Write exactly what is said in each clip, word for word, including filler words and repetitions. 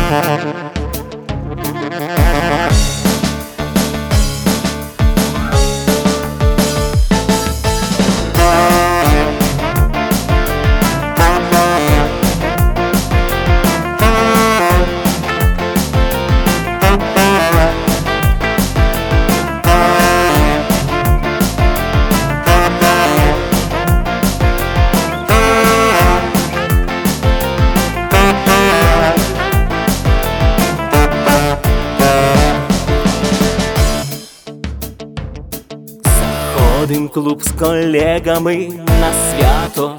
Ходим в клуб з колегами на свято,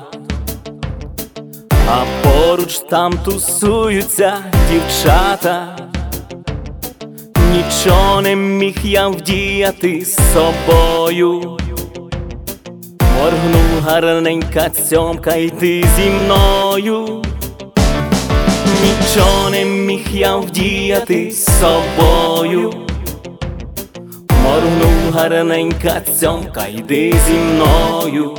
а поруч там тусуються дівчата. Нічого не міг я вдіяти з собою. Моргнув гарненька цьомка, йди зі мною. Нічого не міг я вдіяти з собою. Моргнув гарненька цьомка, йди зі мною.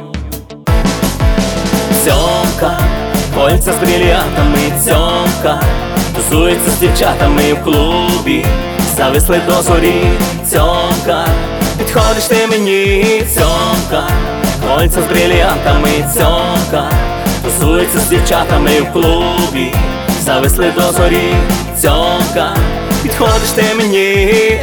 Цьомка, кольця з брильянтами, цьомка, тусується з дівчатами в клубі, зависли до зорі. Цьомка, підходиш ти мені, цьомка, кольця з брильянтами, цьомка, тусується з дівчатами в клубі, зависли до зорі. Цьомка, підходиш ти мені.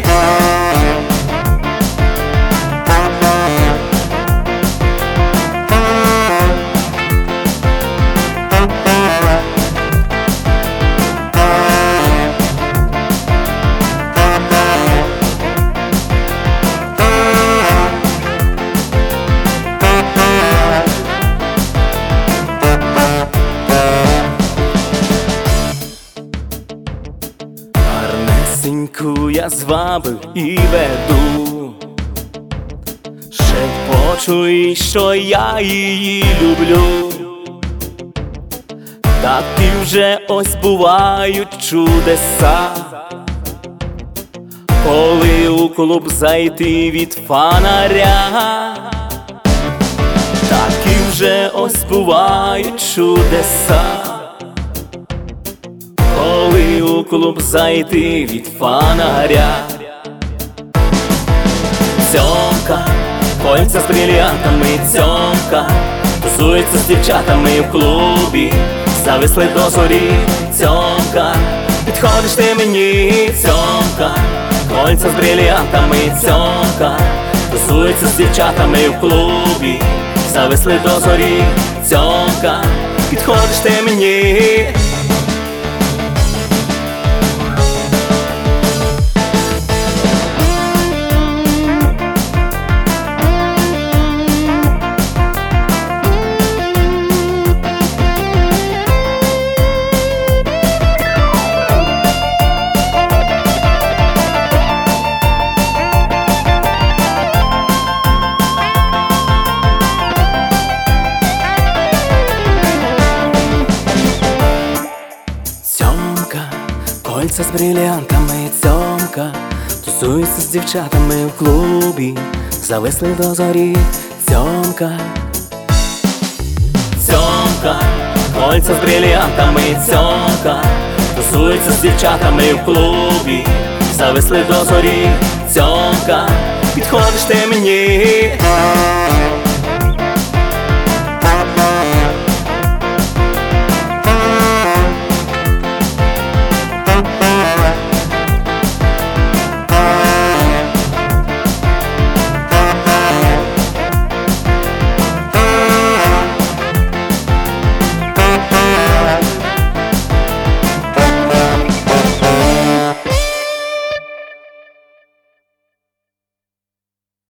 Гарнесеньку я звабив і веду, шепочу їй, що я її люблю. Такі вже ось бувають чудеса, коли у клуб зайти від фонаря. Такі вже ось бувають чудеса, коли у клуб зайти від фонаря. Цьомка, кольця з брильянтами, цьомка, тусується з дівчатами в клубі, зависли до зорі. Цьомка, підходиш ти мені, цьомка, кольця з брильянтами, цьомка, тусується з дівчатами в клубі, зависли до зорі. Цьомка, підходиш ти мені. Кольця з брильянтами, цьомка, тусується з дівчатами в клубі, зависли до зорі. Цьомка, цьомка, кольця з брильянтами, цьомка, тусується з дівчатами в клубі, зависли до зорі. Цьомка, підходиш ти мені.